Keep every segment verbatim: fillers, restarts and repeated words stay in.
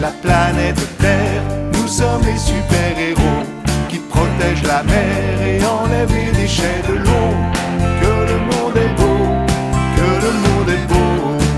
la planète Terre, nous sommes les super-héros qui protègent la mer et enlèvent les déchets de l'eau. Que le monde est beau, que le monde est beau.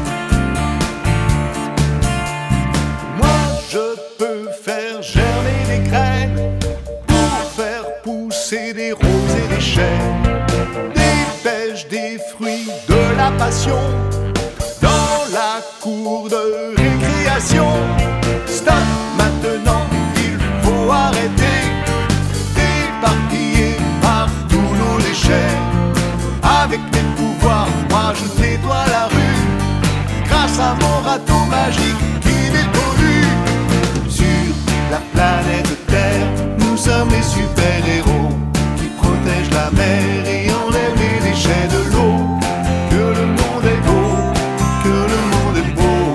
Moi je peux faire germer des graines pour faire pousser des roses et des chênes, des pêches, des fruits, de la passion dans la cour de récréation. Stop maintenant, il faut arrêter d'éparpiller partout nos déchets. Avec mes pouvoirs, moi je nettoie la rue grâce à mon râteau magique qui dépollue. Sur la planète Terre, nous sommes les super-héros qui protègent la mer et enlèvent les déchets de l'eau. Que le monde est beau, que le monde est beau.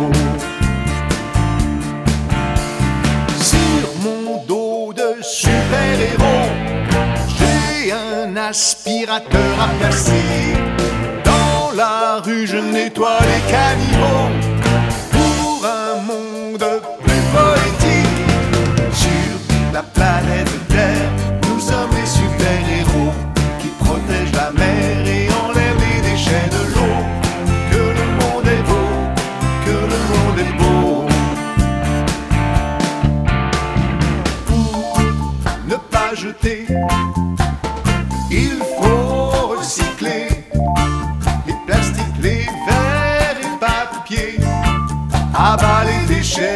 Sur mon dos de super-héros, j'ai un aspirateur à placer. Dans la rue, je nettoie les caniveaux pour un monde plus poétique. Sur la planète Terre, nous sommes les super-héros qui protègent la mer et enlèvent les déchets de l'eau. Que le monde est beau, que le monde est beau. Pour ne pas jeter, il faut recycler les plastiques, les verres et papier. Abat les déchets.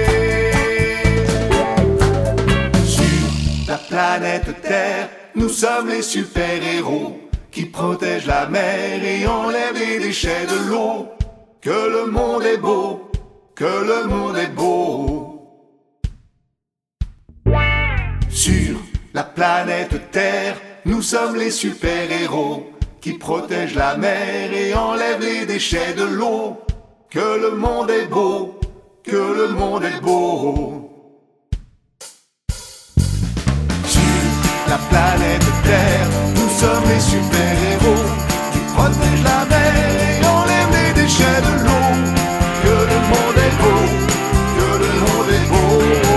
Sur la planète Terre, nous sommes les super-héros qui protègent la mer et enlèvent les déchets de l'eau. Que le monde est beau, que le monde est beau. Sur la planète Terre, nous sommes les super-héros qui protègent la mer et enlèvent les déchets de l'eau. Que le monde est beau, que le monde est beau. Sur la planète Terre, nous sommes les super-héros qui protègent la mer et enlèvent les déchets de l'eau. Que le monde est beau, que le monde est beau.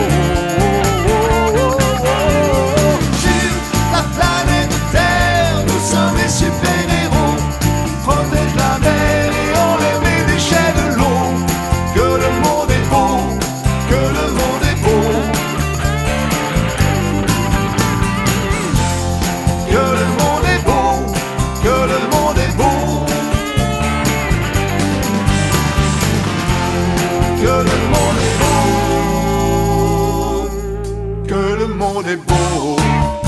Sur la planète Terre, nous sommes les super-héros qui protègent la mer et enlèvent les déchets de l'eau. Que le monde est beau, que le monde est beau. Que le monde est beau, que le monde est beau. Que le monde est beau, que le monde est beau.